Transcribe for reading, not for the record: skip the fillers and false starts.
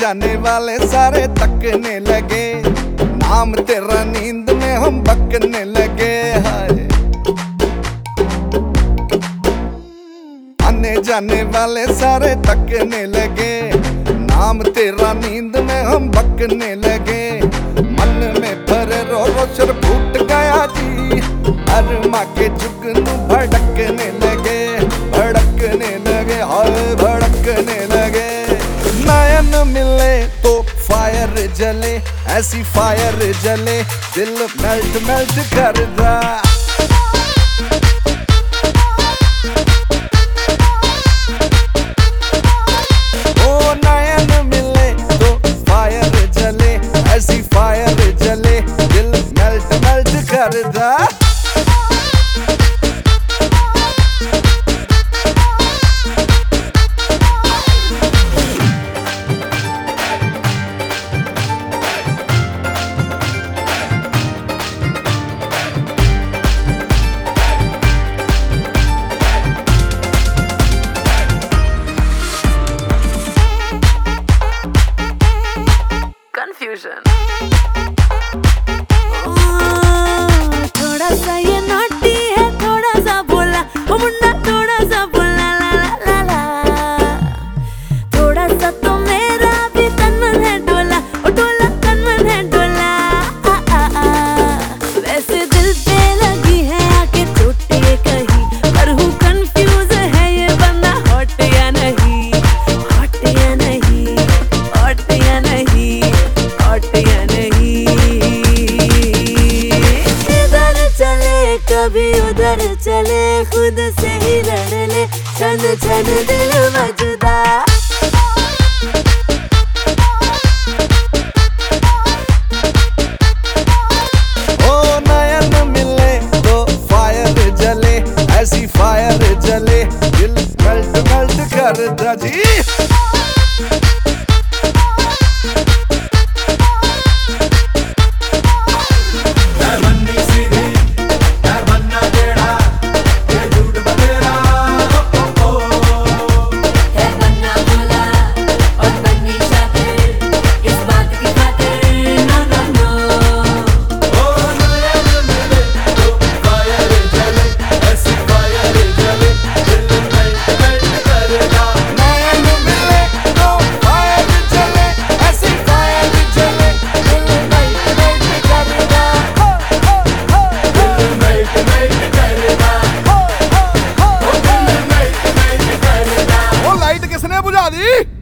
जाने वाले सारे तकने लगे, नाम तेरा नींद में हम बकने लगे। हाय आने जाने वाले सारे तकने लगे, नाम तेरा नींद में हम बकने लगे। मन में भरे रो शर फूट गया जी, अरमा के जुगनू भड़कने लगे, भड़कने लगे, हाय भड़कने लगे। नयन मिले तो फायर जले, ऐसी फायर जले दिल मेल्ट मेल्ट कर दा। ओ नयन मिले तो फायर जले, ऐसी फायर जले दिल मेल्ट मेल्ट कर दा। Confusion. थोड़ा सा ये नॉटी है, थोड़ा सा बोला वो मुन्ना, थोड़ा सा बोला ला ला ला ला। थोड़ा सा तो मेरा भी तन मन है डोला, ओ डोला तन मन है डोला। वैसे दिल पे लगी है आके चोट ये कहीं, पर हूँ कंफ्यूज है ये बंदा हॉट या नहीं, हॉट या नहीं, हॉट या नहीं, हॉट या नहीं। इधर चले कभी उधर चले, खुद से ही लड़ ले छन छन दिल मजदा। ओ नयन मिले तो फायर जले, ऐसी फायर जले दिल मेल्ट मेल्ट कर दा जी। किसने बुझा दी?